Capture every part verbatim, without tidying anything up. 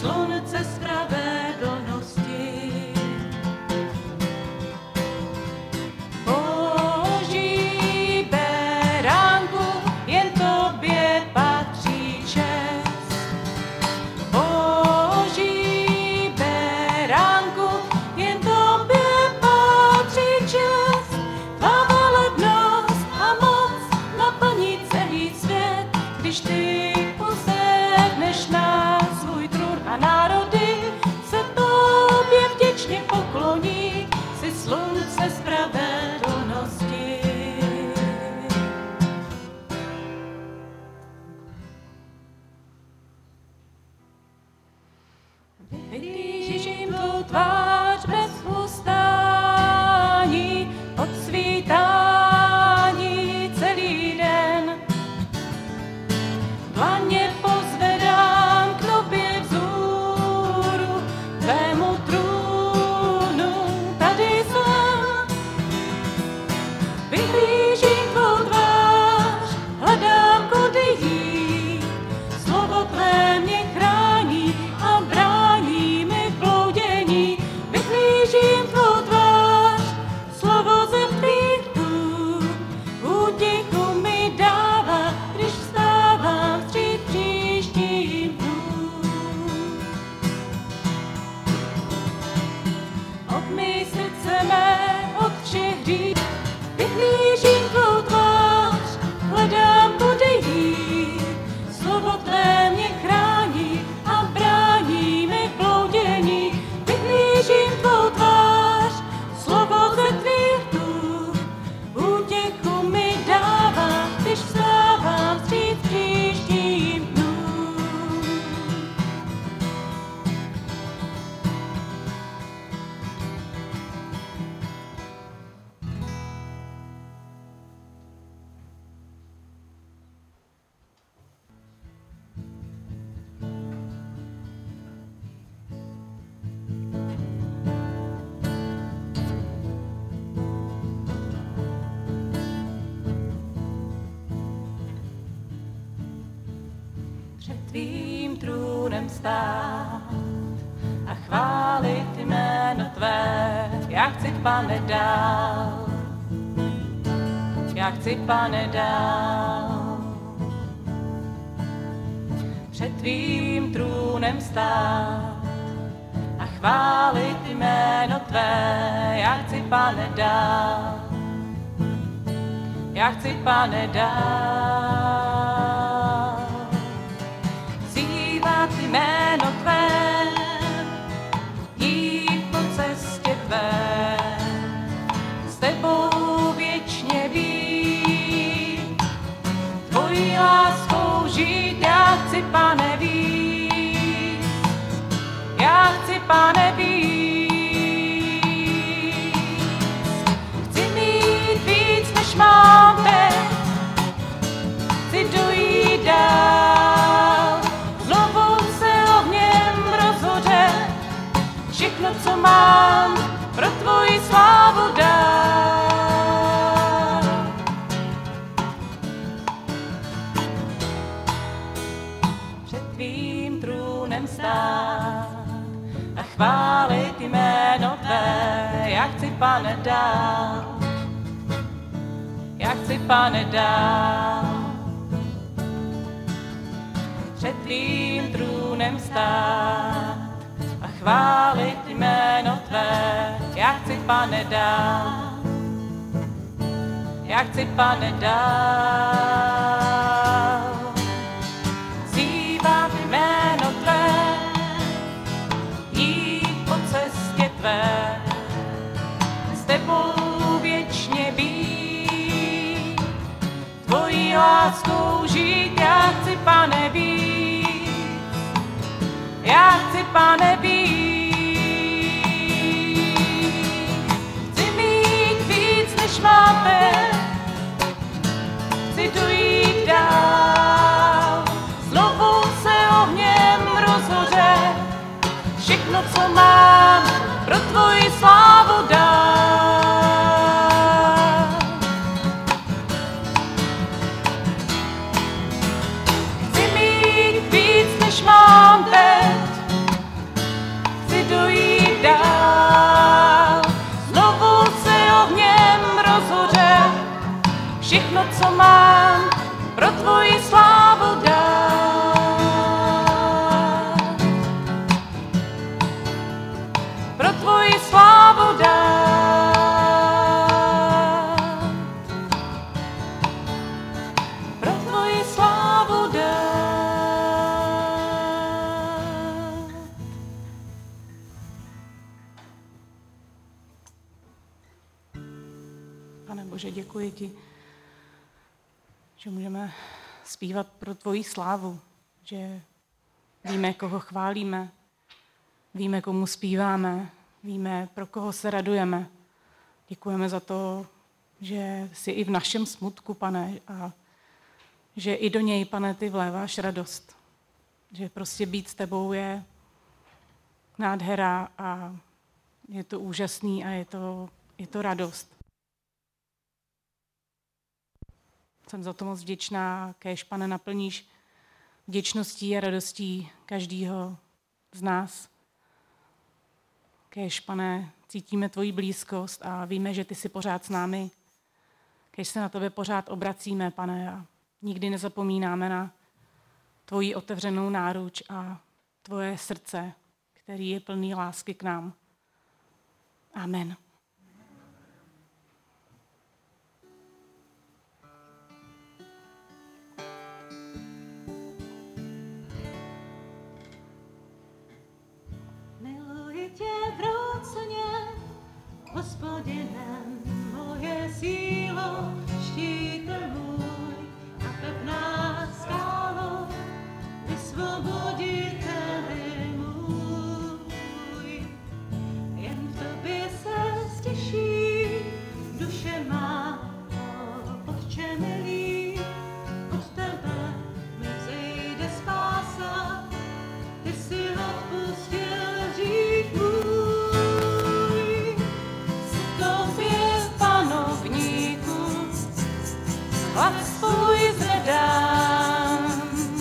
slunce spravedlnosti. Boží beránku, jen tobě patří čest. Boží beránku, jen tobě patří čest. Tvá velebnost a moc naplní celý svět, když ty posedneš na svůj trůn a národy se tobě vděčně pokloní, jsi slunce spravedlnosti. Vyhlížím tvou tvář bez ustání, od svítání celý den. Dlaně pozvedám k tobě vzhůru, tvému trůnu, tady jsem. Vyhlížím tvou tvář, hledám, kudy jít, slovo tvé mě chrání a brání mi v bloudění. Vyhlížím tvou tvář, slovo ze tvých dnů, útěchu mi dává, když vstávám vstříc příštím dnům. Obmyj srdce mé od všech hříchů, vyhlížím tvou tvář, hledám, kudy jít, slovo tvé mě chrání a brání mi v bloudění. Vyhlížím tvou tvář, slovo ze tvých dnů, útěchu mi dává, když vstávám vstříc příštím dnům. Před tvým trůnem stát a chválit jméno tvé. Já chci, Pane, dál, já chci, Pane, dál. Před tvým trůnem stát a chválit jméno tvé. Já chci, Pane, dál, já chci, Pane, dál. Vzývat jméno tvé, jít po cestě tvé, s tebou věčně být, tvojí láskou žít. Já chci, Pane, víc, já chci, Pane, víc. Chci mít víc, než mám teď, chci dojít dál, znovu se ohněm rozhořet, všechno, co mám, pro tvoji slávu dát. Před tvým trůnem stát a chválit jméno tvé. Já chci, Pane, dál, já chci, Pane, dál. Před tvým trůnem stát a chválit jméno tvé. Já chci, Pane, dál, já chci, Pane, dál. Vzývat jméno tvé, jít po cestě tvé, s tebou věčně být, tvojí láskou žít. Já chci, Pane, víc, já chci, Pane, víc. Chci mít víc, než mám teď, chci dojít dál, znovu se ohněm rozhořet, všechno, co mám, pro tvoji slávu dát. Chci mít víc, než mám teď, co mám, pro tvoji slávu dát. Pro tvoji slávu dát. Pro tvoji slávu dát. Pane Bože, děkuji ti, že můžeme zpívat pro tvoji slávu, že víme, koho chválíme, víme, komu zpíváme, víme, pro koho se radujeme. Děkujeme za to, že jsi i v našem smutku, Pane, a že i do něj, Pane, ty vléváš radost. Že prostě být s tebou je nádhera a je to úžasný a je to, je to radost. Jsem za to moc vděčná, kéž, Pane, naplníš vděčností a radostí každýho z nás. Kéž, Pane, cítíme tvoji blízkost a víme, že ty jsi pořád s námi. Kéž se na tebe pořád obracíme, Pane, a nikdy nezapomínáme na tvoji otevřenou náruč a tvoje srdce, který je plný lásky k nám. Amen. Hospodine, moje sílo, štíte můj a pevná skálo, vysvoboditeli můj. Jen v tobě se stěší duše má, Otče milý, od tebe mi vzejde spása, ty jsi odpustil hřích můj. Hlas svůj zvedám,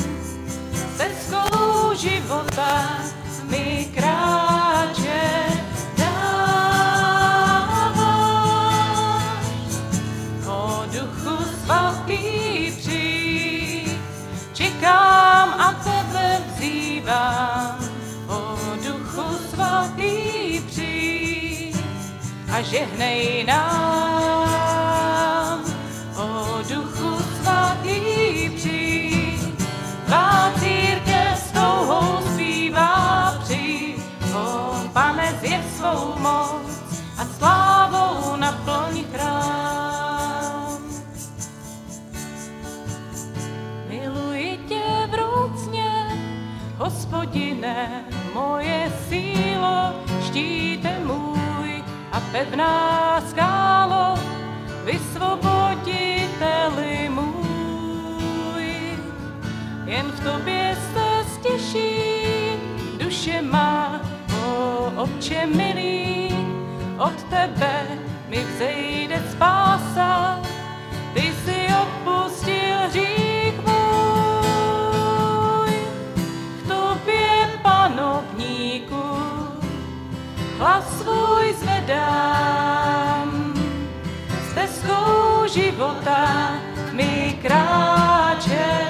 cestou života mi kráče dáváš. O Duchu Svatý přijď, čekám a tebe vzývám. O Duchu Svatý přijď a žehnej nám. O Duchu Svatý přijď, tvá církev s touhou zpívá přijď. O Pane, zjev svou moc a slávou naplň chrám. Miluji tě vroucně, Hospodine, moje sílo, štíte můj a pevná skálo, vysvoboditeli můj. Jen v tobě se stěší duše má, o Otče milý, od tebe mi vzejde spása, ty jsi odpustil hřích můj. K tobě, panovníku, hlas svůj zvedám, stezkou života mi kráče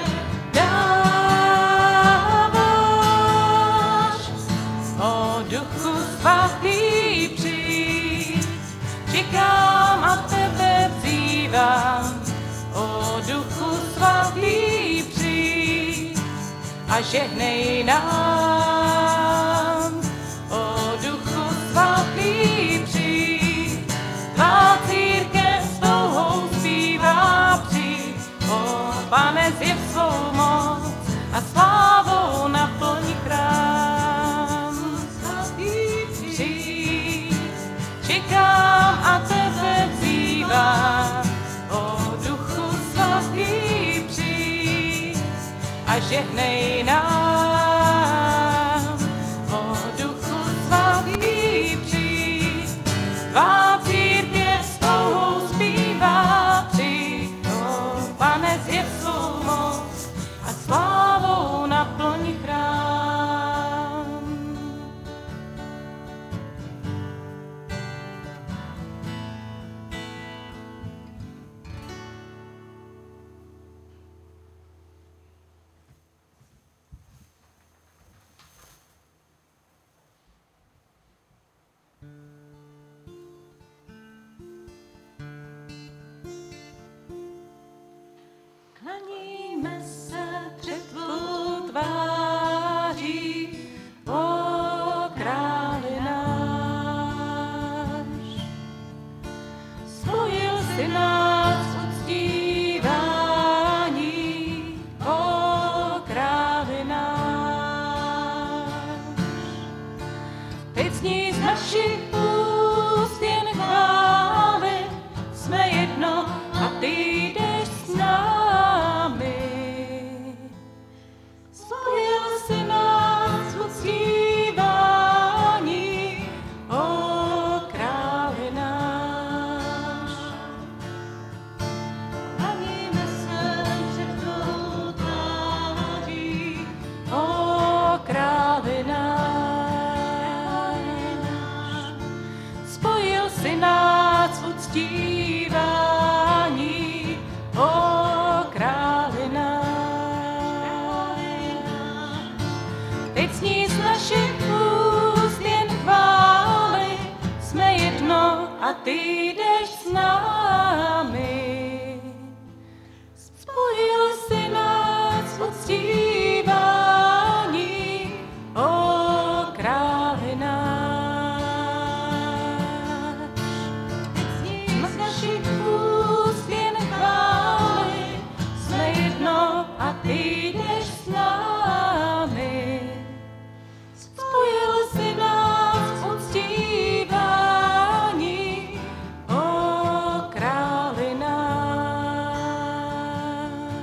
dáváš. O Duchu Svatý přijď, čekám a tebe vzývám. O Duchu Svatý přijď a žehnej nám. O Duchu Svatý přijď, tvá církev s touhou zpívá přijď. O Pane, zjev svou moc a slávou naplň chrám. Svatý přijď, čekám a tebe vzývám. O Duchu Svatý přijď a žehnej nám. O Duchu Svatý přijď, tvá církev s touhou zpívá přijď. O Pane, zjev svou moc a slávou naplň chrám. teď sní z našich úst jen chvály. Jsme jedno a ty jdeš s námi. Spojil si nás v uctívání, o králi náš. Teď sní z našich úst jen chvály. Jsme jedno a ty jdeš s námi. Spojil si nás v uctívání, o králi náš.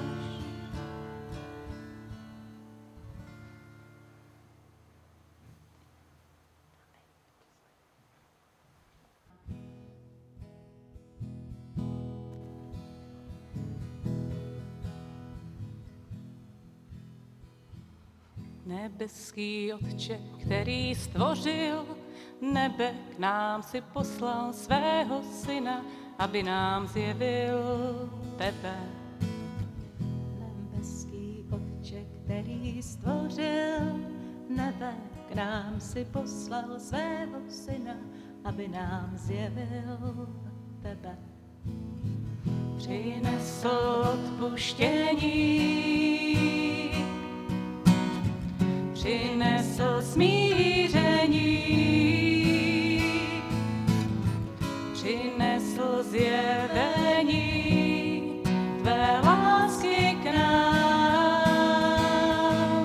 Nebeský Otče, který stvořil nebe, k nám si poslal svého syna, aby nám zjevil tebe. Nebeský Otče, který stvořil nebe, k nám si poslal svého syna, aby nám zjevil tebe. Přinesl odpuštění, přinesl smíření, přinesl zjevení tvé lásky k nám.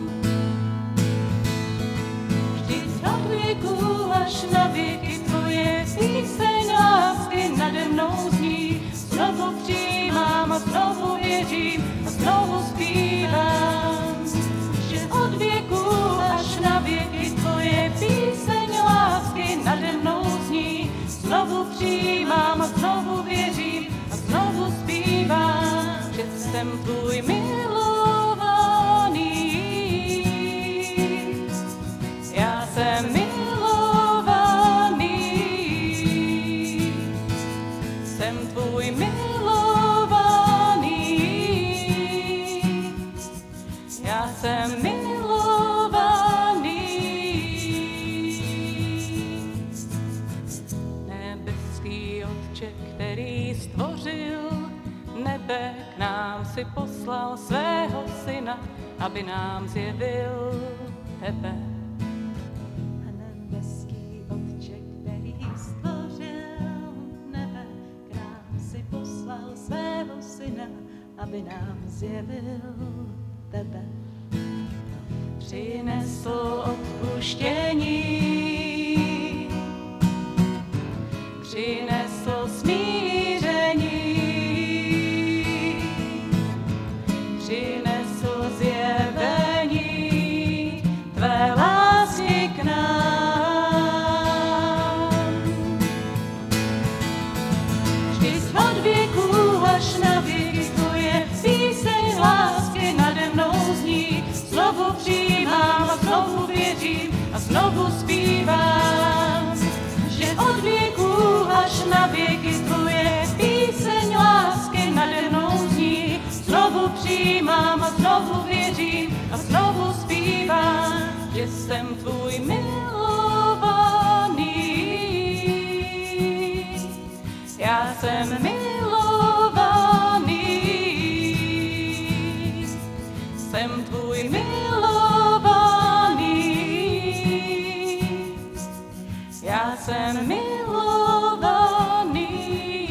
Vždyť od věku až na věky tvoje píseň lásky nade mnou zní. Znovu přijímám a znovu věřím a znovu zpívám, že od věku až na věky tvoje píseň lásky nade mnou zní. Znovu přijímám a znovu věřím a znovu zpívám, že jsem tvůj milovaný. Já jsem milovaný. Jsem tvůj milovaný. Já jsem milovaný. Nebeský Otče, který stvořil nebe, k nám si poslal svého syna, aby nám zjevil tebe. A nebeský Otče, který stvořil nebe, k nám si poslal svého syna, aby nám zjevil tebe. Přinesl odpuštění, přinesl smíření, přinesl zjevení tvé lásky k nám. Vždyť od věku až na věky tvoje píseň lásky nade mnou zní. Znovu přijímám a znovu věřím a znovu zpívám, že od věku až na věky tvoje píseň lásky nade mnou zní. Znovu přijímám a znovu věřím a znovu zpívám, že jsem tvůj milovaný. Já jsem milovaný. Jsem tvůj milovaný. Já jsem milovaný.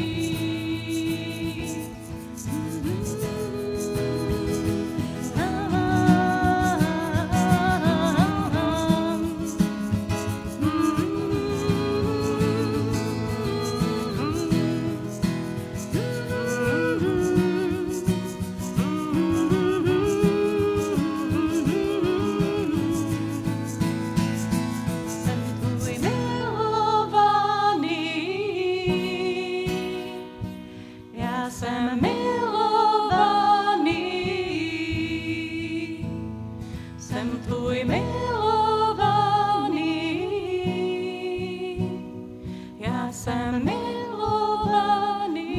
Jsem milovaný, jsem tvůj milovaný, já jsem milovaný.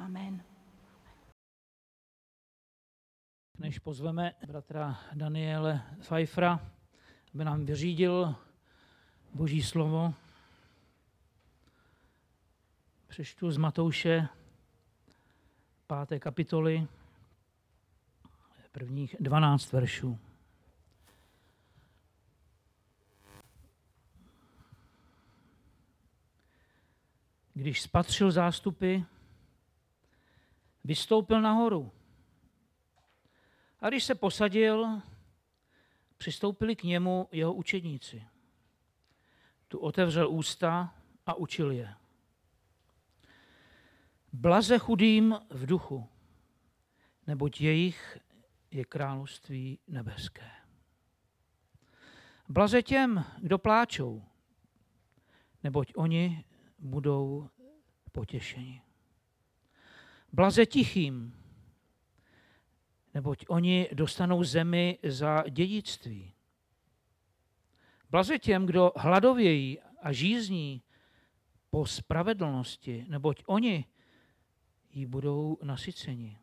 Amen. Než pozveme bratra Daniele Pfeiffera, aby nám vyřídil Boží slovo, přečtu z Matouše páté kapitoly, prvních dvanáct veršů. Když spatřil zástupy, vystoupil nahoru. A když se posadil, přistoupili k němu jeho učedníci. Tu otevřel ústa a učil je. Blaze chudým v duchu, neboť jejich je království nebeské. Blaze těm, kdo pláčou, neboť oni budou potěšeni. Blaze tichým, neboť oni dostanou zemi za dědictví. Blaze těm, kdo hladovějí a žízní po spravedlnosti, neboť oni jí budou nasyceni.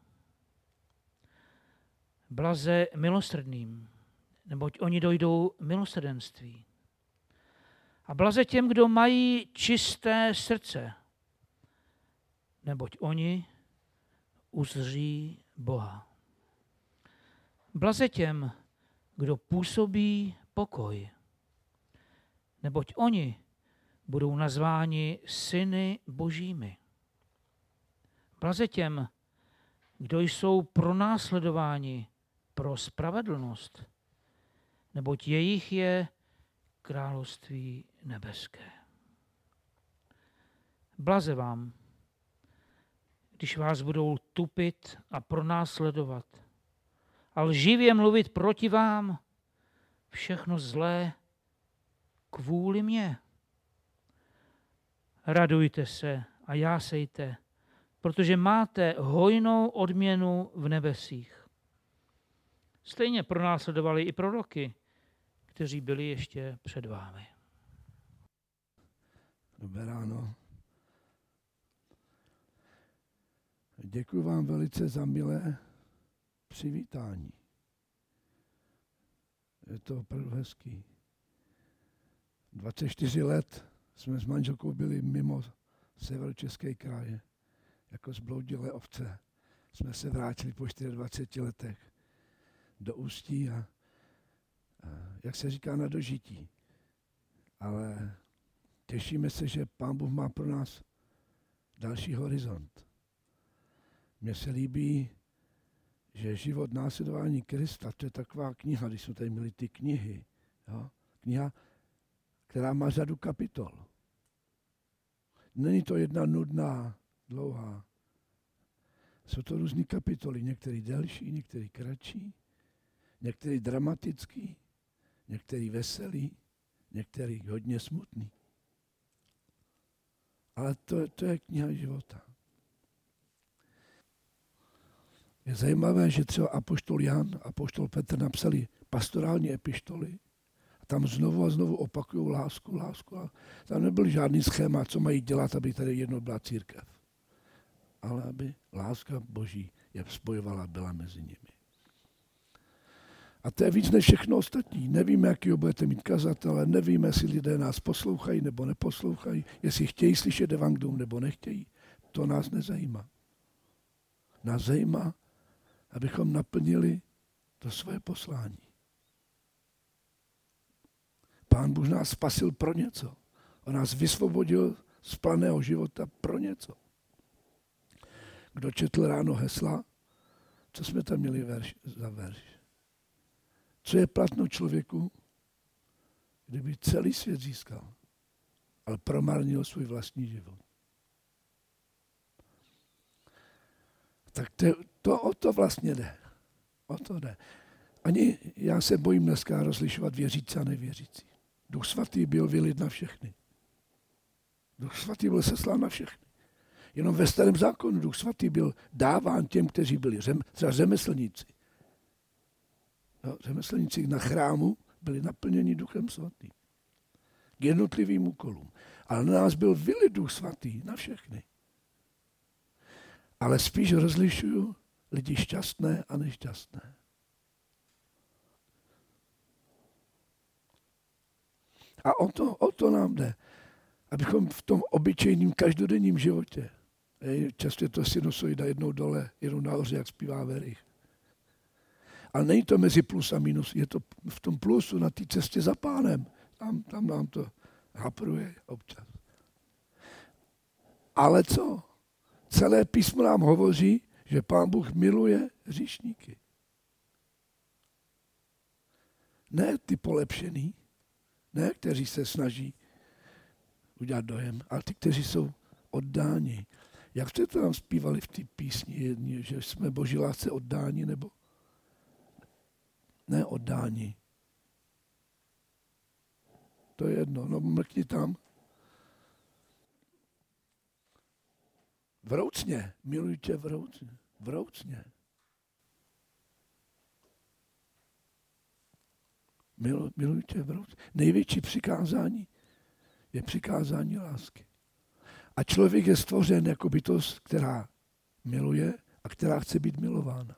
Blaze milosrdným, neboť oni dojdou milosrdenství. A blaze těm, kdo mají čisté srdce, neboť oni uzří Boha. Blaze těm, kdo působí pokoj, neboť oni budou nazváni syny božími. Blaze těm, kdo jsou pronásledováni pro spravedlnost, neboť jejich je království nebeské. Blaze vám, když vás budou tupit a pronásledovat a lživě mluvit proti vám všechno zlé kvůli mně. Radujte se a jásejte, protože máte hojnou odměnu v nebesích. Stejně pronásledovali i proroky, kteří byli ještě před vámi. Dobré ráno. Děkuji vám velice za milé přivítání. Je to opravdu hezký. dvacet čtyři let jsme s manželkou byli mimo Severočeský kraje. Jako zbloudilé ovce jsme se vrátili po dvaceti čtyřech letech do Ústí a, a jak se říká, na dožití. Ale těšíme se, že Pán Bůh má pro nás další horizont. Mně se líbí, že život následování Krista, to je taková kniha, když jsme tady měli ty knihy. Jo? Kniha, která má řadu kapitol. Není to jedna nudná, dlouhá. Jsou to různý kapitoly, některý delší, některý kratší, některý dramatický, některý veselý, některý hodně smutný. Ale to, to je kniha života. Je zajímavé, že třeba apoštol Jan, apoštol Petr napsali pastorální epištoly a tam znovu a znovu opakují lásku, lásku, lásku. Tam nebyl žádný schéma, co mají dělat, aby tady jednou byla církev. Ale aby láska Boží je spojovala, byla mezi nimi. A to je víc než všechno ostatní. Nevíme, jaký budete mít kazatele, nevíme, jestli lidé nás poslouchají nebo neposlouchají, jestli chtějí slyšet evangelium nebo nechtějí. To nás nezajímá. Nás zajímá, abychom naplnili to svoje poslání. Pán Bůh nás spasil pro něco. On nás vysvobodil z planého života pro něco. Kdo četl ráno hesla, co jsme tam měli verš, za verš? Co je platno člověku, kdyby celý svět získal, ale promarnil svůj vlastní život? Tak to, to o to vlastně jde. O to jde. Ani já se bojím dneska rozlišovat věřící a nevěřící. Duch svatý byl vylit na všechny. Duch svatý byl seslán na všechny. Jenom ve starém zákonu Duch svatý byl dáván těm, kteří byli řem, třeba řemeslníci. No, řemeslníci na chrámu byli naplněni Duchem svatým. K jednotlivým úkolům. Ale na nás byl vylit Duch svatý, na všechny. Ale spíš rozlišuju lidi šťastné a nešťastné. A o to, o to nám jde, abychom v tom obyčejném každodenním životě, často je to sinusoida, jednou dole, jednou nahoře, jak zpívá Verich. Ale není to mezi plus a minus, je to v tom plusu, na té cestě za Pánem. Tam, tam nám to hapruje občas. Ale co? Celé písmo nám hovoří, že Pán Bůh miluje hříšníky. Ne ty polepšený, ne kteří se snaží udělat dojem, ale ty, kteří jsou oddáni. Jak jste to tam zpívali v té písni jedni, že jsme Boží lásce oddáni, nebo ne oddáni. To je jedno, no mrkni tam. Vroucně, miluji tě vroucně, vroucně. Milu, miluji tě vroucně. Největší přikázání je přikázání lásky. A člověk je stvořen jako bytost, která miluje a která chce být milována.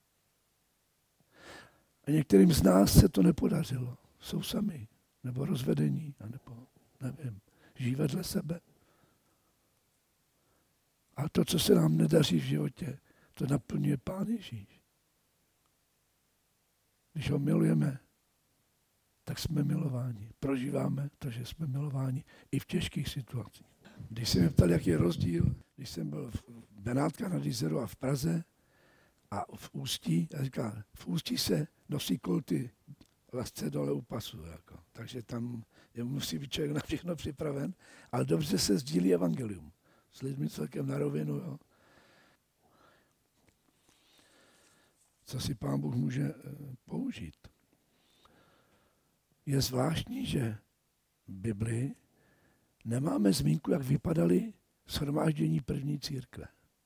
A některým z nás se to nepodařilo. Jsou sami, nebo rozvedení, nebo nevím, žijí vedle sebe. A to, co se nám nedaří v životě, to naplňuje Pán Ježíš. Když ho milujeme, tak jsme milováni. Prožíváme to, že jsme milováni i v těžkých situacích. Když se mě ptal, jaký je rozdíl, když jsem byl v Benátkách nad Jizeru a v Praze a v Ústí, já říkám, v Ústí se nosí kolty lehce dole u pasu. Jako. Takže tam je, musí být člověk na všechno připraven, ale dobře se sdílí evangelium. S lidmi celkem na rovinu. Jo. Co si Pán Bůh může použít. Je zvláštní, že v Biblii nemáme zmínku, jak vypadaly shromáždění první církve.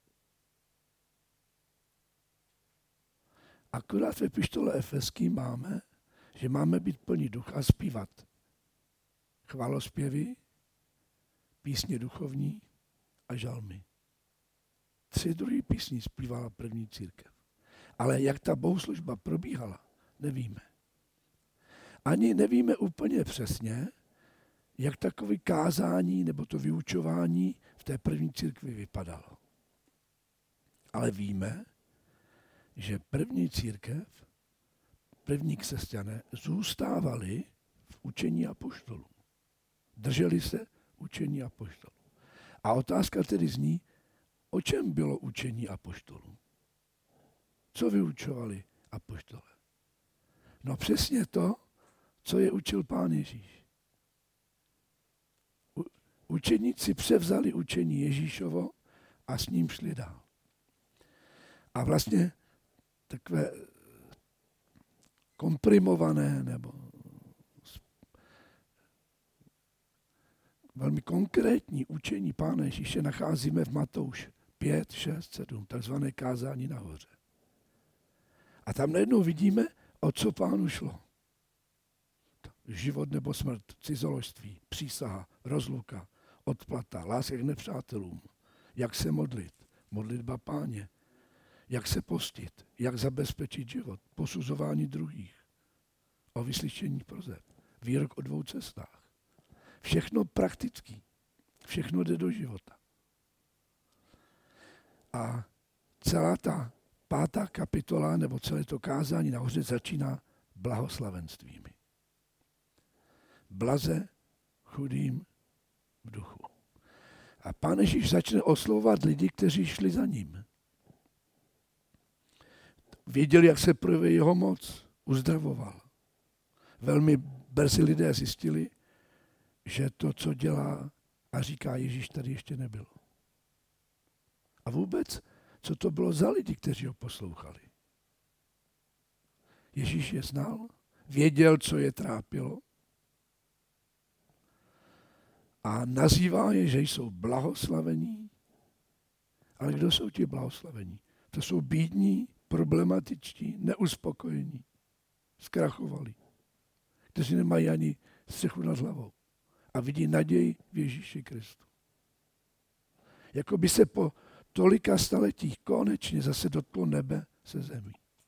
Akorát v epištole Efeským máme, že máme být plní ducha a zpívat chválospěvy, písně duchovní a žalmy. Tři druhé písni zpívala první církev. Ale jak ta bohoslužba probíhala, nevíme. Ani nevíme úplně přesně, jak takové kázání nebo to vyučování v té první církvi vypadalo. Ale víme, že první církev, první křesťané zůstávali v učení apoštolů. Drželi se učení apoštolů. A otázka tedy zní, o čem bylo učení apoštolů? Co vyučovali apoštole? No přesně to, co je učil Pán Ježíš. U, učeníci převzali učení Ježíšovo a s ním šli dál. A vlastně takové komprimované nebo velmi konkrétní učení Pána Ježíše nacházíme v Matouš pět, šest, sedm, takzvané kázání nahoře. A tam najednou vidíme, o co Pánu šlo. Život nebo smrt, cizoložství, přísaha, rozluka, odplata, láska k nepřátelům, jak se modlit, modlitba Páně, jak se postit, jak zabezpečit život, posuzování druhých, o vyslyšení prozeb, výrok o dvou cestách. Všechno praktický, všechno jde do života. A celá ta pátá kapitola, nebo celé to kázání nahoře začíná blahoslavenstvími. Blaze chudým v duchu. A Pán Ježíš začne oslovovat lidi, kteří šli za ním. Věděli, jak se projevuje jeho moc, uzdravoval. Velmi brzy lidé zjistili, že to, co dělá a říká Ježíš, tady ještě nebylo. A vůbec, co to bylo za lidi, kteří ho poslouchali. Ježíš je znal, věděl, co je trápilo a nazývá je, že jsou blahoslavení. Ale kdo jsou ti blahoslavení? To jsou bídní, problematičtí, neuspokojení, zkrachovali, kteří nemají ani střechu nad hlavou a vidí naději v Ježíši Kristu. Jako by se po tolika staletích konečně zase dotklo nebe se zemí.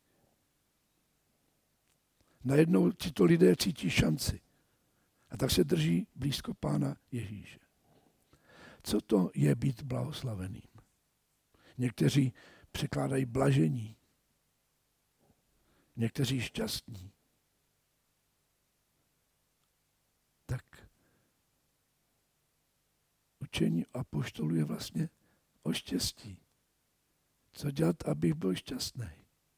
Najednou tito lidé cítí šanci. A tak se drží blízko Pána Ježíše. Co to je být blahoslaveným? Někteří překládají blažení. Někteří šťastní. Tak učení apoštolů je vlastně o štěstí. Co dělat, abych byl šťastný?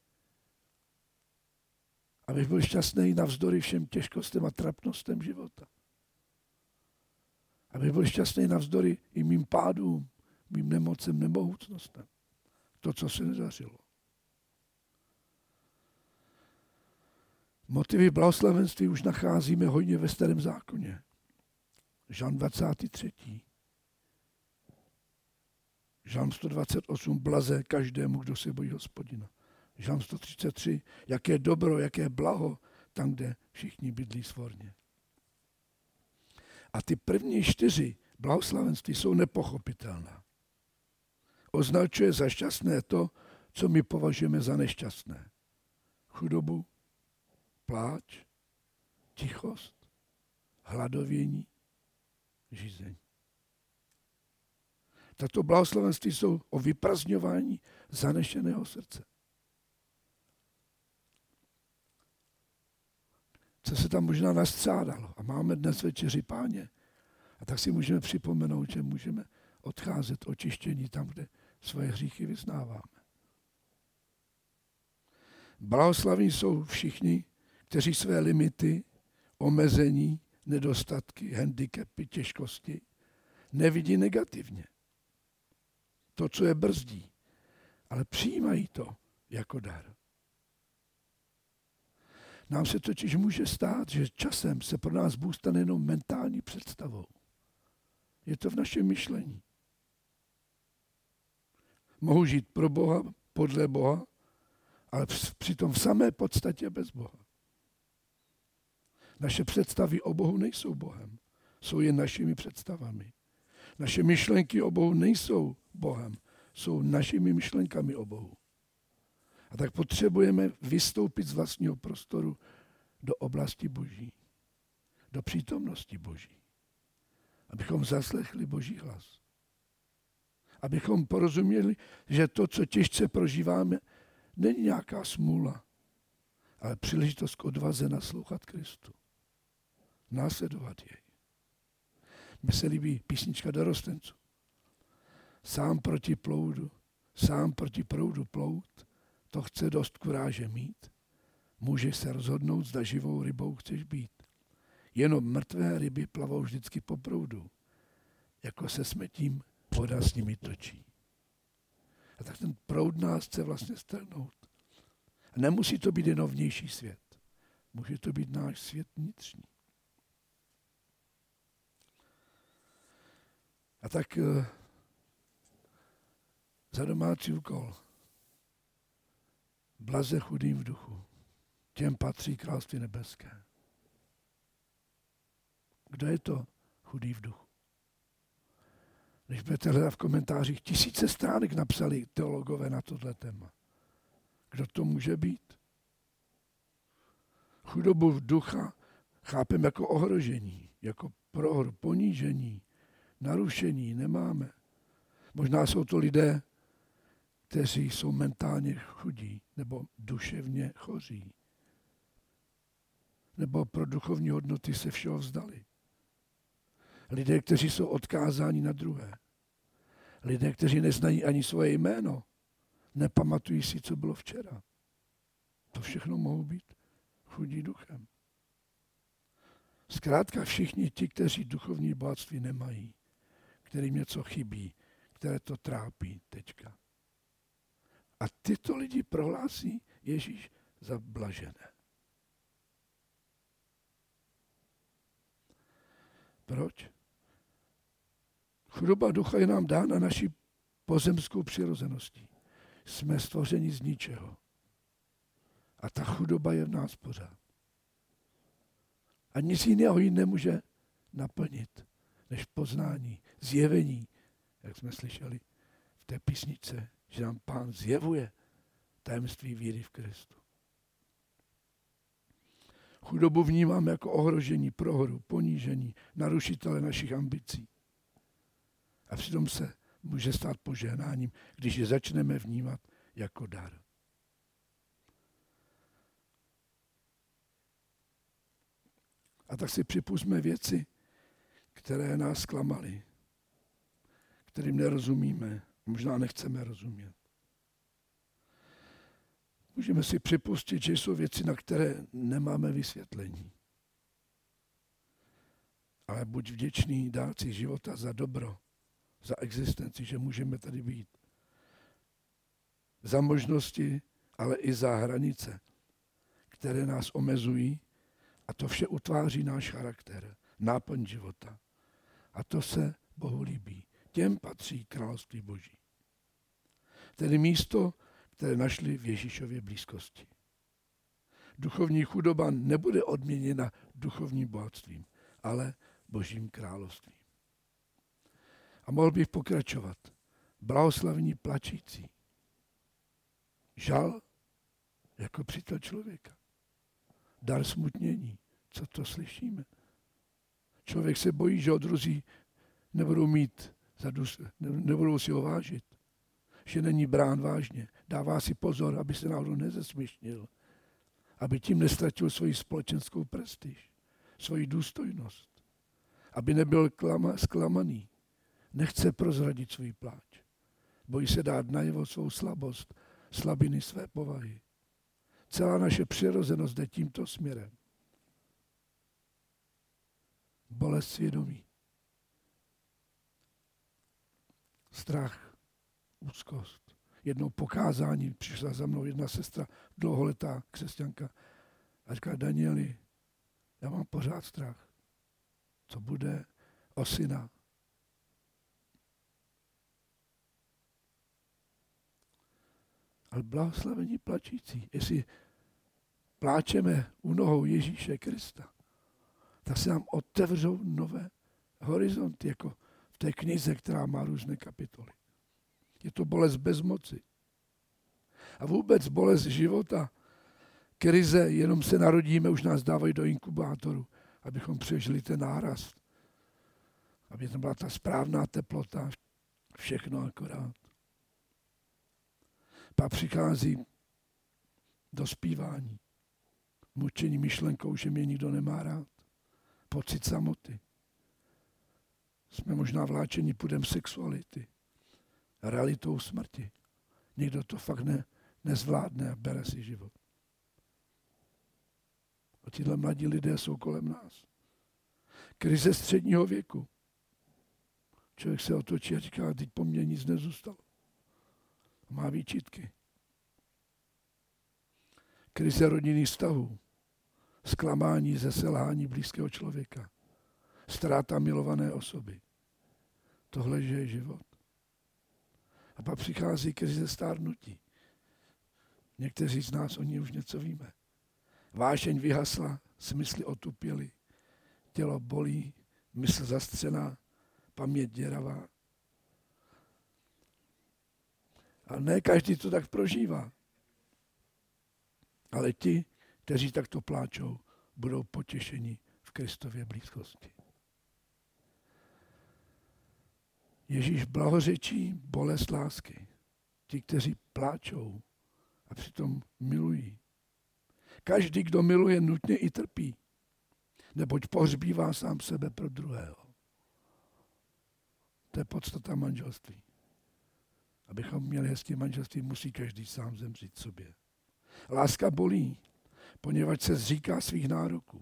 Abych byl šťastný navzdory všem těžkostem a trapnostem života. Abych byl šťastný navzdory i mým pádům, mým nemocem, nemohoucnostem. To, co se nedařilo. Motivy blahoslavenství už nacházíme hojně ve Starém zákoně. Žalm dvacátý třetí Žalm sto dvacet osm. Blaze každému, kdo se bojí Hospodina. Žalm sto třicet tři. Jaké dobro, jaké blaho, tam, kde všichni bydlí svorně. A ty první čtyři blahoslavenství jsou nepochopitelná. Označuje za šťastné to, co my považujeme za nešťastné. Chudobu, pláč, tichost, hladovění, žízeň. Tato blahoslavenství jsou o vyprazňování zanešeného srdce. Co se tam možná nastřádalo. A máme dnes večeři Páně. A tak si můžeme připomenout, že můžeme odcházet očištění tam, kde svoje hříchy vyznáváme. Blahoslaví jsou všichni, kteří své limity, omezení, nedostatky, handicapy, těžkosti nevidí negativně. To, co je brzdí, ale přijímají to jako dar. Nám se totiž může stát, že časem se pro nás Bůh stane jenom mentální představou. Je to v našem myšlení. Mohu žít pro Boha, podle Boha, ale přitom v samé podstatě bez Boha. Naše představy o Bohu nejsou Bohem, jsou jen našimi představami. Naše myšlenky o Bohu nejsou Bohem, jsou našimi myšlenkami o Bohu. A tak potřebujeme vystoupit z vlastního prostoru do oblasti Boží, do přítomnosti Boží, abychom zaslechli Boží hlas. Abychom porozuměli, že to, co těžce prožíváme, není nějaká smůla, ale příležitost k odvaze naslouchat Kristu. Následovat jej. Mně se líbí písnička Dorostenců. Sám proti ploudu, sám proti proudu plout, to chce dost kuráže mít. Můžeš se rozhodnout, zda živou rybou chceš být. Jenom mrtvé ryby plavou vždycky po proudu. Jako se smetím, voda s nimi točí. A tak ten proud nás chce vlastně strhnout. A nemusí to být jenom vnější svět. Může to být náš svět vnitřní. A tak uh, za domácí úkol. Blaze chudým v duchu. Těm patří království nebeské. Kdo je to chudý v duchu? Když budete hledat v komentářích, tisíce stránek napsali teologové na tohle téma. Kdo to může být? Chudobu v ducha chápeme jako ohrožení, jako prohru, ponížení, narušení nemáme. Možná jsou to lidé, kteří jsou mentálně chudí nebo duševně choří. Nebo pro duchovní hodnoty se všeho vzdali. Lidé, kteří jsou odkázáni na druhé. Lidé, kteří neznají ani svoje jméno. Nepamatují si, co bylo včera. To všechno mohou být chudí duchem. Zkrátka všichni ti, kteří duchovní bohatství nemají, kterým něco chybí, které to trápí teďka. A tyto lidi prohlásí Ježíš za blažené. Proč? Chudoba ducha je nám dána naší pozemskou přirozeností. Jsme stvořeni z ničeho. A ta chudoba je v nás pořád. A nic jiného ji nemůže naplnit, než poznání, zjevení, jak jsme slyšeli té písničce, že nám Pán zjevuje tajemství víry v Kristu. Chudobu vnímám jako ohrožení, prohru, ponížení, narušitele našich ambicí. A přitom se může stát požehnáním, když je začneme vnímat jako dar. A tak si připusťme věci, které nás zklamaly, kterým nerozumíme, možná nechceme rozumět. Můžeme si připustit, že jsou věci, na které nemáme vysvětlení. Ale buď vděčný dárci života za dobro, za existenci, že můžeme tady být. Za možnosti, ale i za hranice, které nás omezují, a to vše utváří náš charakter, náplň života. A to se Bohu líbí. Těm patří království Boží. Tedy místo, které našli v Ježíšově blízkosti. Duchovní chudoba nebude odměněna duchovním bohatstvím, ale Božím královstvím. A mohl bych pokračovat. Blahoslavení plačící. Žal jako přítel člověka. Dar smutnění. Co to slyšíme? Člověk se bojí, že ho druzí nebudou mít, za dus, nebudou si ho vážit. Že není brán vážně. Dává si pozor, aby se náhodou nezesměšnil. Aby tím nestratil svoji společenskou prestiž, svoji důstojnost. Aby nebyl klama, zklamaný. Nechce prozradit svůj pláč. Bojí se dát najevo svou slabost, slabiny své povahy. Celá naše přirozenost jde tímto směrem. Bolest svědomí. Strach, úzkost. Jednou pokázání přišla za mnou jedna sestra, dlouholetá křesťanka, a říkala: Danieli, já mám pořád strach. Co bude o syna? Ale blahoslavení plačící. Jestli pláčeme u nohou Ježíše Krista, tak se nám otevřou nové horizonty, jako v té knize, která má různé kapitoly. Je to bolest bezmoci. A vůbec bolest života, krize, jenom se narodíme, už nás dávají do inkubátoru, abychom přežili ten nárast. Aby tam byla ta správná teplota, všechno akorát. Pak přichází dospívání, mučení myšlenkou, že mě nikdo nemá rád, pocit samoty. Jsme možná vláčeni pudem sexuality, realitou smrti. Někdo to fakt ne, nezvládne a bere si život. A tyhle mladí lidé jsou kolem nás. Krize středního věku. Člověk se otočí a říká: teď po mně nic nezůstalo. Má výčitky. Krize rodinných vztahů. Zklamání ze selhání blízkého člověka. Ztráta milované osoby. Tohle je život. A pak přichází krize stárnutí. Někteří z nás o ní už něco víme. Vášeň vyhasla, smysly otupěly, tělo bolí, mysl zastřená, paměť děravá. A ne každý to tak prožívá. Ale ti, kteří takto pláčou, budou potěšeni v Kristově blízkosti. Ježíš blahořečí bolest lásky. Ti, kteří pláčou a přitom milují. Každý, kdo miluje, nutně i trpí, neboť pohřbívá sám sebe pro druhého. To je podstata manželství. Abychom měli hezké manželství, musí každý sám zemřít sobě. Láska bolí, poněvadž se zříká svých nároků.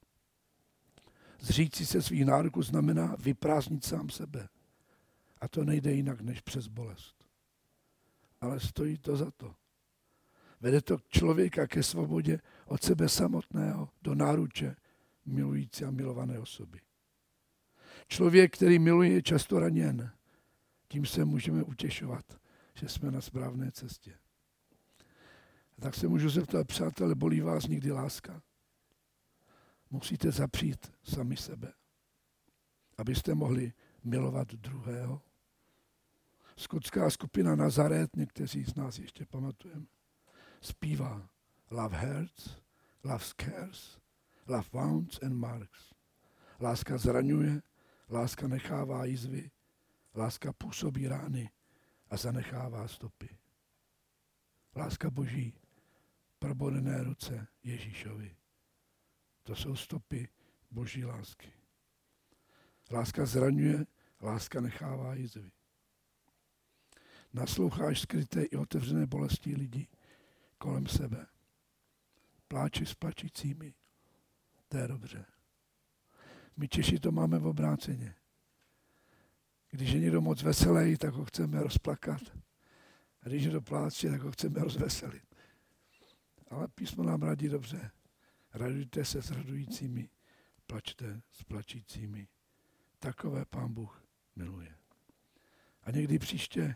Zříci se svých nároků znamená vyprázdnit sám sebe. A to nejde jinak než přes bolest. Ale stojí to za to. Vede to člověka ke svobodě od sebe samotného do náruče milující a milované osoby. Člověk, který miluje, je často raněn. Tím se můžeme utěšovat, že jsme na správné cestě. A tak se můžu zeptat: přátelé, bolí vás někdy láska? Musíte zapřít sami sebe, abyste mohli milovat druhého. skotská skupina Nazaret, někteří z nás ještě pamatujeme, zpívá Love hurts, love scares, love wounds and marks. Láska zraňuje, láska nechává jizvy, láska působí rány a zanechává stopy. Láska Boží, probodené ruce Ježíšovi. To jsou stopy Boží lásky. Láska zraňuje, láska nechává jizvy. Nasloucháš skryté i otevřené bolesti lidí kolem sebe. Pláčeš s plačícími. To je dobře. My Češi to máme v obráceně. Když je někdo moc veselý, tak ho chceme rozplakat. A když někdo pláče, tak ho chceme rozveselit. Ale písmo nám radí dobře. Radujte se s radujícími, plačte s plačícími. Takové Pán Bůh miluje. A někdy příště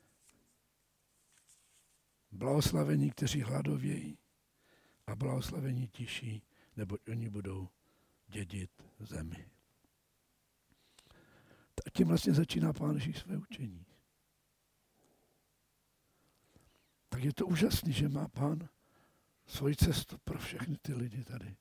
blahoslavení, kteří hladovějí, a blahoslavení tiší, neboť oni budou dědit zemi. A tím vlastně začíná Pán Ježíš své učení. Tak je to úžasný, že má Pán svoji cestu pro všechny ty lidi tady.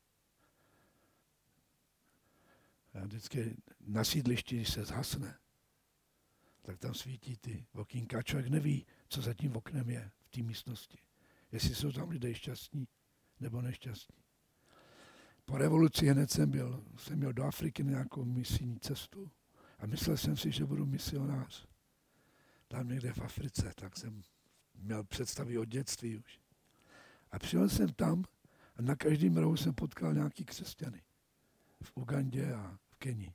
A vždycky na sídlišti, když se zhasne, tak tam svítí ty okýnka. Člověk neví, co za tím oknem je v té místnosti. Jestli jsou tam lidé šťastní nebo nešťastní. Po revoluci hned jsem byl, jsem měl do Afriky na nějakou misijní cestu a myslel jsem si, že budu misionář. Tam někde v Africe, tak jsem měl představy od dětství už. A přijel jsem tam a na každém rohu jsem potkal nějaký křesťany. V Ugandě a v Keni.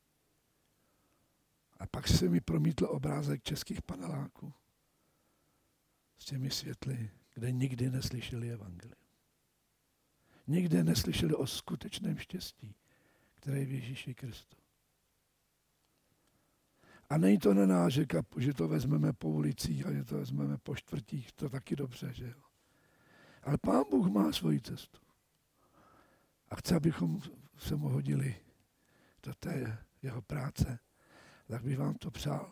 A pak se mi promítl obrázek českých paneláků s těmi světly, kde nikdy neslyšeli evangelium. Nikdy neslyšeli o skutečném štěstí, které je v Ježíši Kristu. A není to na nás, že to vezmeme po ulicích a že to vezmeme po čtvrtích, to taky dobře, že jo. Ale Pán Bůh má svoji cestu. A chce, abychom se mu hodili do té jeho práce, tak bych vám to přál.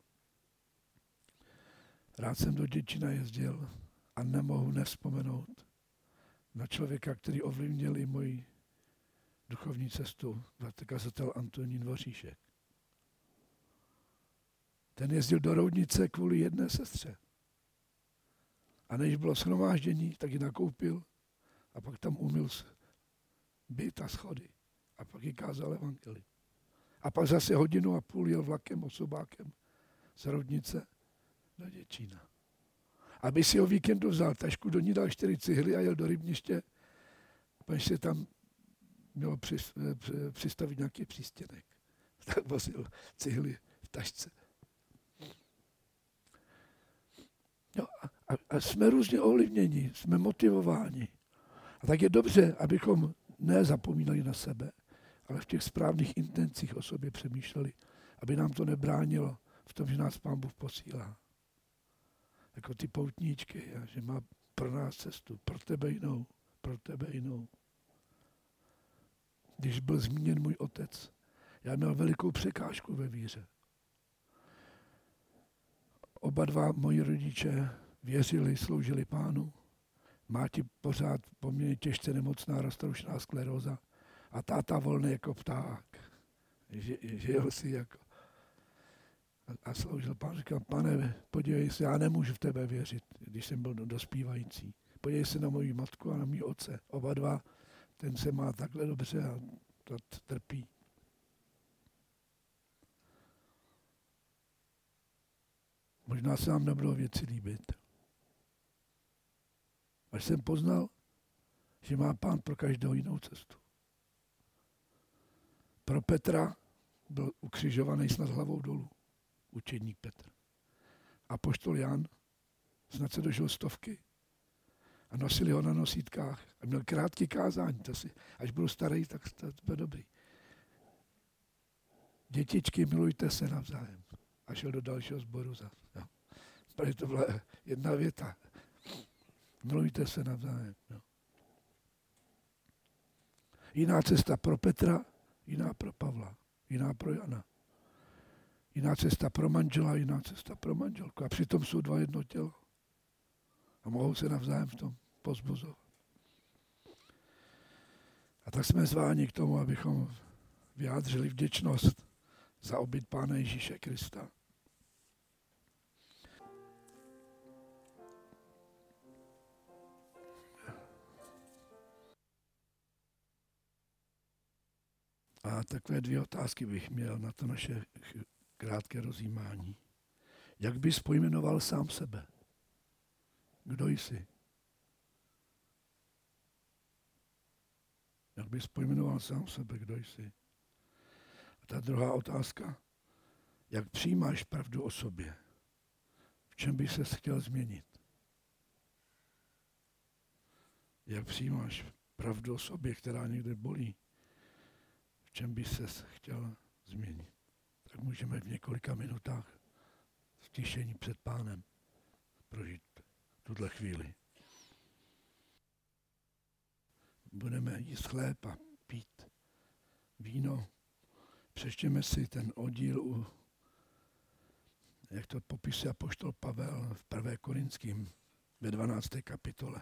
Rád jsem do Děčína jezdil a nemohu nevzpomenout na člověka, který ovlivnil i moji duchovní cestu, kazatel Antonín Dvoříšek. Ten jezdil do Roudnice kvůli jedné sestře. A než bylo shromáždění, tak ji nakoupil a pak tam umyl byt a schody. A pak ji kázal evangelium. A pak zase hodinu a půl jel vlakem osobákem z Roudnice do Děčína. Aby si o víkendu vzal tašku, do ní dal čtyři cihly a jel do Rybniště, protože se tam mělo přistavit nějaký přístěnek. Tak vozil cihly v tašce. No a, a jsme různě ovlivněni, jsme motivováni. A tak je dobře, abychom nezapomínali na sebe, ale v těch správných intencích o sobě přemýšleli, aby nám to nebránilo v tom, že nás Pán Bůh posílá. Jako ty poutníčky, a že má pro nás cestu, pro tebe jinou, pro tebe jinou. Když byl zmíněn můj otec, já měl velikou překážku ve víře. Oba dva moji rodiče věřili, sloužili Pánu. Máti pořád poměrně těžce nemocná roztroušená skleróza a táta volný jako pták. Žil si jako a sloužil Pán. Říkal, Pane, podívej se, já nemůžu v tebe věřit, když jsem byl dospívající. Podívej se na moji matku a na mý otce. Oba dva, ten se má takhle dobře a to trpí. Možná se nám nebudou věci líbit. Až jsem poznal, že má Pán pro každého jinou cestu. Pro Petra byl ukřižovaný snad hlavou dolů. Učedník Petr. Apoštol Jan snad se dožil stovky a nosili ho na nosítkách a měl krátký kázání. To si, až budu starý, tak to bude dobrý. Dětičky, milujte se navzájem. A šel do dalšího sboru zase. No. Protože to byla jedna věta. Milujte se navzájem. No. Jiná cesta pro Petra, jiná pro Pavla, jiná pro Jana. Jiná cesta pro manžela, jiná cesta pro manželku. A přitom jsou dva jedno tělo. A mohou se navzájem v tom povzbuzovat. A tak jsme zváni k tomu, abychom vyjádřili vděčnost za oběť Pána Ježíše Krista. A takové dvě otázky bych měl na to naše krátké rozjímání. Jak bys pojmenoval sám sebe? Kdo jsi? Jak bys pojmenoval sám sebe? Kdo jsi? A ta druhá otázka. Jak přijímáš pravdu o sobě? V čem bys se chtěl změnit? Jak přijímáš pravdu o sobě, která někde bolí? V čem by se chtěl změnit? Tak můžeme v několika minutách stišení před Pánem prožít tuhle chvíli. Budeme jíst chléb a pít víno. Přečtěme si ten oddíl, u, jak to popisuje apoštol Pavel v prvé Korinským ve dvanácté kapitole.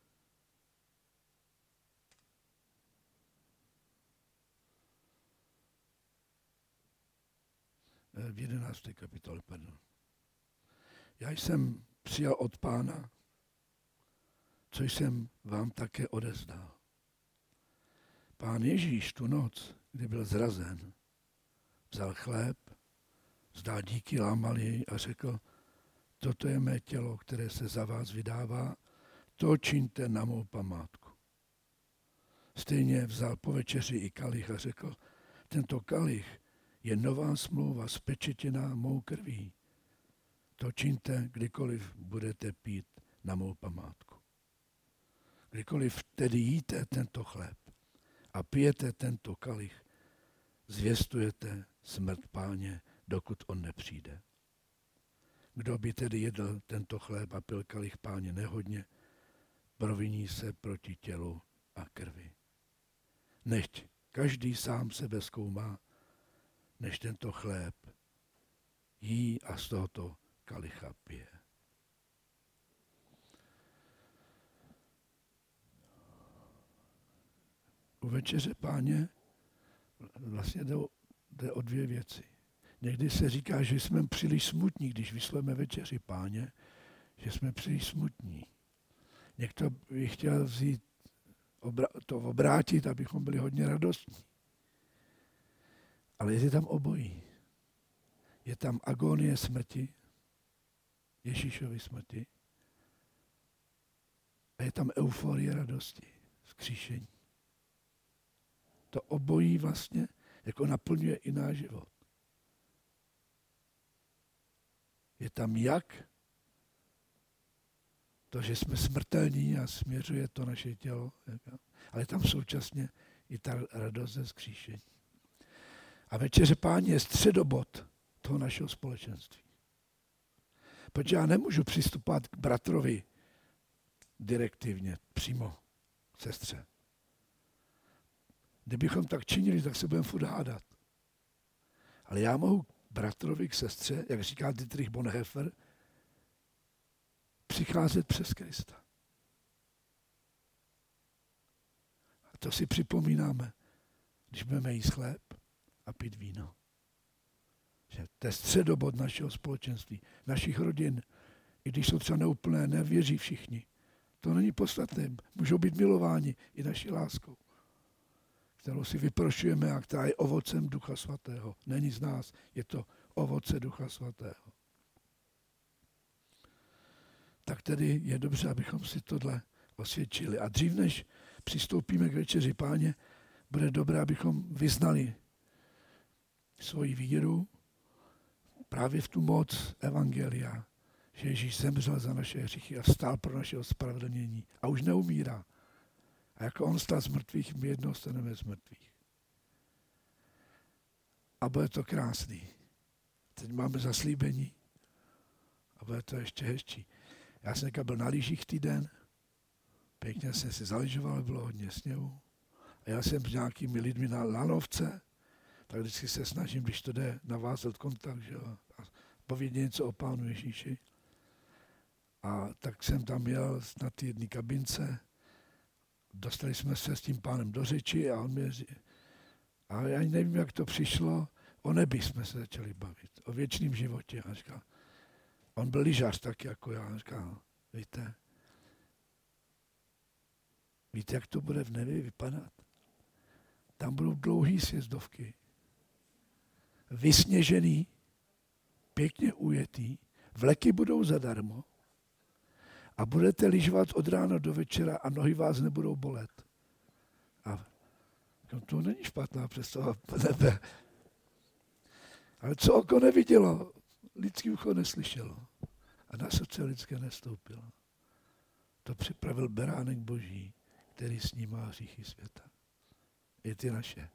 V jedenácté kapitole, pardon. Já jsem přijal od Pána, co jsem vám také odezdal. Pán Ježíš tu noc, kdy byl zrazen, vzal chléb, vzdal díky, lámal jej a řekl, toto je mé tělo, které se za vás vydává, to čiňte na mou památku. Stejně vzal po večeři i kalich a řekl, tento kalich je nová smlouva spečetěná mou krví. To čiňte, kdykoliv budete pít na mou památku. Kdykoliv tedy jíte tento chléb a pijete tento kalich, zvěstujete smrt Páně, dokud on nepřijde. Kdo by tedy jedl tento chléb a pil kalich Páně nehodně, proviní se proti tělu a krvi. Nechť každý sám sebe zkoumá, než tento chléb jí a z tohoto kalicha pije. U večeře Páně vlastně jde o, jde o dvě věci. Někdy se říká, že jsme příliš smutní, když vysleme večeři Páně, že jsme příliš smutní. Někdo by chtěl vzít, to obrátit, abychom byli hodně radostní. Ale je tam obojí. Je tam agonie smrti, Ježíšovy smrti, a je tam euforie radosti, vzkříšení. To obojí vlastně jako naplňuje i náš život. Je tam jak to, že jsme smrtelní a směřuje to naše tělo, ale tam současně i ta radost ze vzkříšení. A večeře Páně je středobod toho našeho společenství. Protože já nemůžu přistupovat k bratrovi direktivně, přímo k sestře. Kdybychom tak činili, tak se budeme furt hádat. Ale já mohu bratrovi k sestře, jak říká Dietrich Bonhoeffer, přicházet přes Krista. A to si připomínáme, když budeme jíst chléb a pít víno. Že to je středobod našeho společenství, našich rodin, i když jsou třeba neúplné, nevěří všichni. To není podstatné. Můžou být milováni i naší láskou, kterou si vyprošujeme a která je ovocem Ducha Svatého. Není z nás, je to ovoce Ducha Svatého. Tak tedy je dobře, abychom si tohle osvědčili. A dřív, než přistoupíme k večeři Páně, bude dobré, abychom vyznali svoji víru právě v tu moc evangelia, že Ježíš zemřel za naše hříchy a vstál pro naše ospravedlnění a už neumírá. A jako on stál z mrtvých, my jednou staneme z mrtvých. A bude to krásný. Teď máme zaslíbení a bude to ještě hezčí. Já jsem byl na lyžích týden, pěkně jsem si zaližoval, bylo hodně sněhu. A já jsem s nějakými lidmi na lanovce, tak vždycky se snažím, když to jde, navázat kontakt, že jo, a povědět něco o Pánu Ježíši. A tak jsem tam jel na té jedné kabince, dostali jsme se s tím pánem do řeči a on mě, a já nevím, jak to přišlo, o nebi jsme se začali bavit, o věčném životě. A říkal, on byl lyžař tak jako já, a říkal, víte, víte, jak to bude v nebi vypadat? Tam budou dlouhý sjezdovky, vysněžený, pěkně ujetý, vleky budou zadarmo a budete lyžovat od rána do večera a nohy vás nebudou bolet. A to není špatná představa nebe. Ale co oko nevidělo, lidský ucho neslyšelo a na srdce lidské nestoupilo. To připravil beránek Boží, který snímá hříchy světa. I ty naše.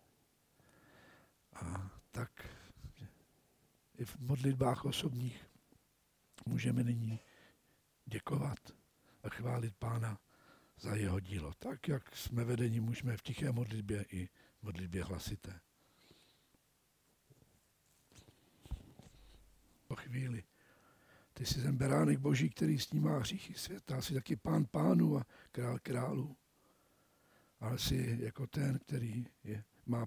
A tak i v modlitbách osobních můžeme nyní děkovat a chválit Pána za jeho dílo. Tak, jak jsme vedeni, můžeme v tiché modlitbě i v modlitbě hlasité. Po chvíli. Ty jsi ten beránek Boží, který snímá hříchy světa. Jsi taky Pán pánů a král králů. Ale jsi jako ten, který je, má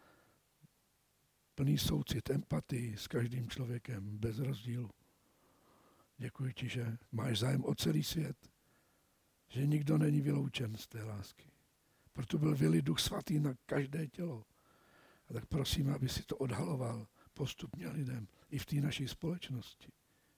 plný soucit, empatii s každým člověkem, bez rozdílu. Děkuji ti, že máš zájem o celý svět, že nikdo není vyloučen z té lásky. Proto byl vylit Duch Svatý na každé tělo. A tak prosím, aby si to odhaloval postupně lidem i v té naší společnosti.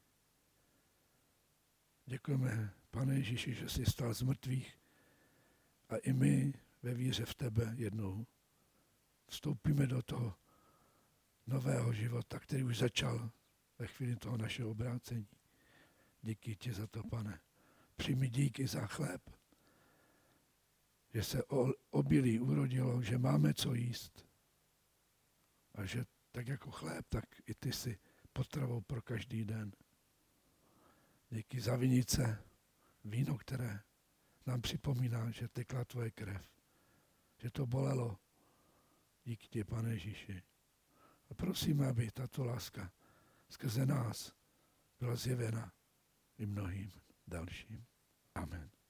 Děkujeme, Pane Ježíši, že jsi stal z mrtvých a i my ve víře v tebe jednou vstoupíme do toho nového života, který už začal ve chvíli toho našeho obrácení. Díky ti za to, Pane. Přijmi díky za chléb, že se obilí urodilo, že máme co jíst a že tak jako chléb, tak i ty jsi potravou pro každý den. Díky za vinice, víno, které nám připomíná, že tekla tvoje krev, že to bolelo. Díky ti, Pane Ježíši. A prosíme, aby tato láska skrze nás byla zjevena i mnohým dalším. Amen.